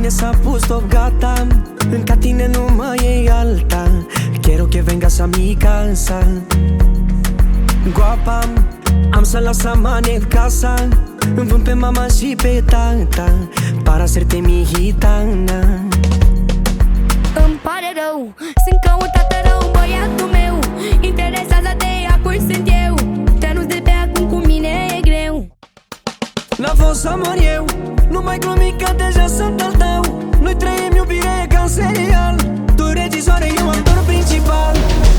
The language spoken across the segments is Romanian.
s-a pus top, gata. Ca tine nu mai e alta. Quiero que vengas a mi casa. Guapa, am să las amane în casa. Învânt pe mama și pe tata para hacerte mi gitana. Îmi pare rău, sunt căutată rău, băiatul meu. Interesează-te, acui sunt eu. Te nu-ți de pe acum cu mine e greu. N-a fost amor eu, nu mai glumi că deja sunt al tău. Noi trăim iubire ca în serial. Tu regizoare, eu actor principal.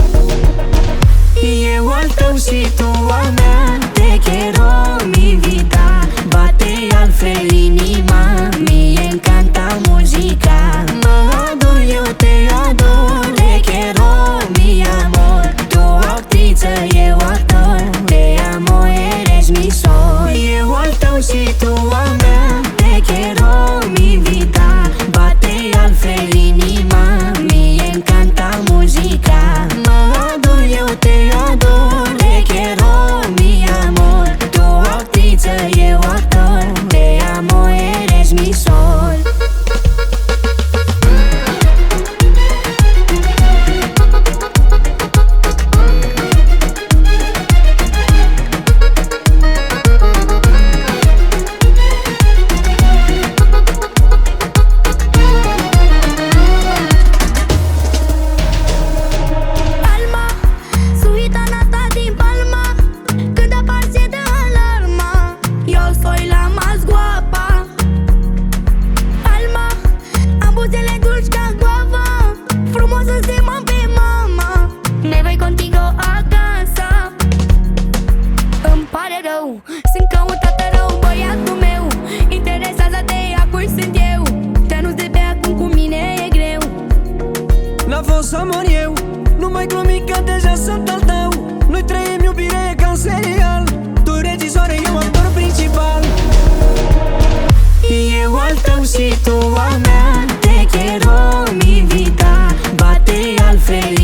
Eu al tău și tu a mea. Te quiero mi vida. Bate altfel inima. Mie encanta muzica. Mă ador, eu te ador. Te quiero mi amor. Tu actriță, eu actor. Te amo, eres mi sol. Eu al tău și tu a mea. Te quiero mi vida. Bate altfel inima. Mie encanta muzica. Mă ador, eu te ador. Te quiero mi amor. Tu actriță, eu actor. Te amo, eres mi sol. Sunt căutată rău, băiatul meu. Interesează-te, acui sunt eu. Te nu-ți de pe acum cu mine e greu. N-a fost amor eu, nu mai glumi că deja sunt al tău. Noi trăim iubire ca în serial. Tu regizoare, eu actor principal. Eu al tău și tu a mea. Te quiero mi vida. Bate altfel